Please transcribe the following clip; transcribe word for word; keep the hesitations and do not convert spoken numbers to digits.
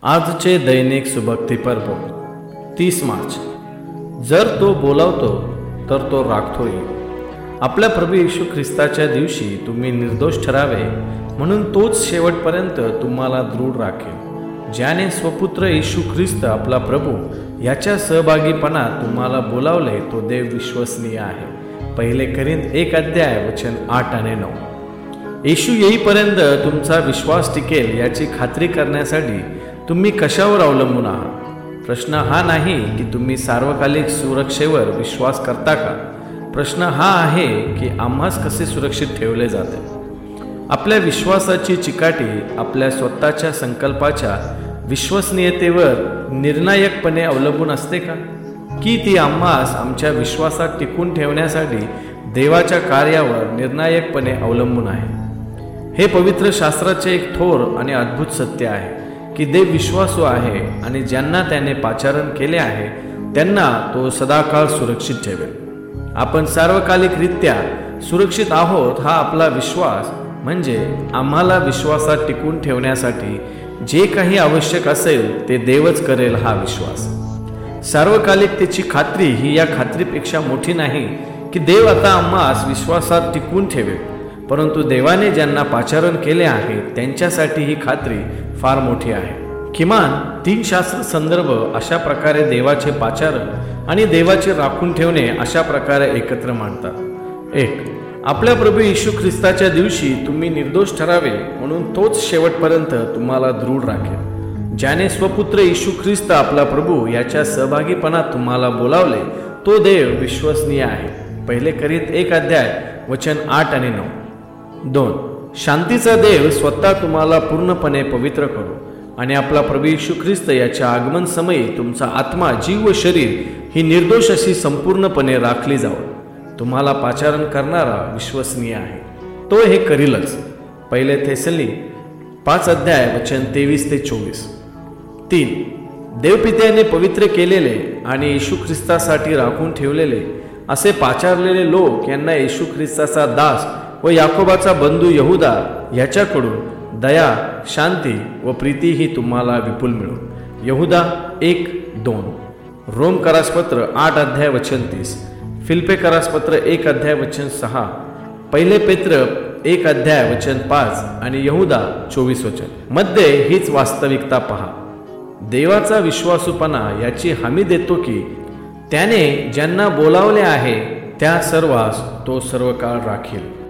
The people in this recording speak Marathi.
आजचे दैनिक सुभक्ती पर्व तीस मार्च. जर तो बोलावतो तर तो राखतोय. आपल्या प्रभू येशू ख्रिस्ताच्या दिवशी तुम्ही निर्दोष ठरावे म्हणून तोच शेवटपर्यंत तुम्हाला दृढ राखेल. ज्याने स्वपुत्र येशू ख्रिस्त आपला प्रभू याच्या सहभागीपणात तुम्हाला बोलावले तो देव विश्वसनीय आहे. पहिले करिंथ एक अध्याय वचन आठ आणि नऊ. येशू येईपर्यंत तुमचा विश्वास टिकेल याची खात्री करण्यासाठी तुम्ही कशावर अवलंबून आहात? प्रश्न हा नाही की तुम्ही सार्वकालिक सुरक्षेवर विश्वास करता का. प्रश्न हा आहे की आम्हास कसे सुरक्षित ठेवले जाते. आपल्या विश्वासाची चिकाटी आपल्या स्वतःच्या संकल्पाच्या विश्वसनीयतेवर निर्णायकपणे अवलंबून असते का, की ती आम्हास आमच्या विश्वासात टिकून ठेवण्यासाठी देवाच्या कार्यावर निर्णायकपणे अवलंबून आहे? हे पवित्र शास्त्राचे एक थोर आणि अद्भुत सत्य आहे की देव विश्वासू आहे आणि ज्यांना त्याने पाचारण केले आहे त्यांना तो सदाकाळ सुरक्षित ठेवेल. आपण सार्वकालिकरित्या सुरक्षित आहोत हा आपला विश्वास म्हणजे आम्हाला विश्वासात टिकून ठेवण्यासाठी जे काही आवश्यक असेल ते देवच करेल हा विश्वास. सार्वकालिकतेची खात्री ही या खात्रीपेक्षा मोठी नाही की देव आता आम्हास विश्वासात टिकून ठेवेल, परंतु देवाने ज्यांना पाचारण केले आहे त्यांच्यासाठी ही खात्री फार मोठी आहे. किमान तीन शास्त्र संदर्भ अशा प्रकारे देवाचे पाचारण आणि देवाचे राखून ठेवणे अशा प्रकारे एकत्र मांडतात. एक, आपल्या प्रभू येशू ख्रिस्ताच्या दिवशी तुम्ही निर्दोष ठरावे म्हणून तोच शेवटपर्यंत तुम्हाला दृढ राखेल. ज्याने स्वपुत्र येशू ख्रिस्त आपला प्रभू याच्या सहभागीपणात तुम्हाला बोलावले तो देव विश्वसनीय आहे. पहिले करिंथ एक अध्याय वचन आठ आणि नऊ. दोन, शांतीचा देव स्वतः तुम्हाला पूर्णपणे पवित्र करो आणि आपला प्रभू येशू ख्रिस्त याच्या आगमन समयी तुमचा आत्मा, जीव व शरीर ही निर्दोष अशी संपूर्णपणे राखली जावं. तुम्हाला पाचारण करणारा विश्वसनीय आहे, तो हे करीलच. पहिले थेसली पाच अध्याय वचन तेवीस ते चोवीस. तीन, देवपित्याने पवित्र केलेले आणि येशू ख्रिस्तासाठी राखून ठेवलेले असे पाचारलेले लोक यांना येशू ख्रिस्ताचा दास व याकोबाचा बंधू यहुदा याच्याकडून दया, शांती व प्रीती ही तुम्हाला विपुल मिळो. यहुदा एक दोन. रोम करासपत्र आठ अध्याय वचन तीस. फिल्पे करासपत्र एक अध्याय वचन सहा. पहिले पेत्र एक अध्याय वचन पाच आणि यहुदा चोवीस वचन. मध्ये हीच वास्तविकता पहा. देवाचा विश्वासूपणा याची हमी देतो की त्याने ज्यांना बोलावले आहे त्या सर्वांस तो सर्व काळ राखील.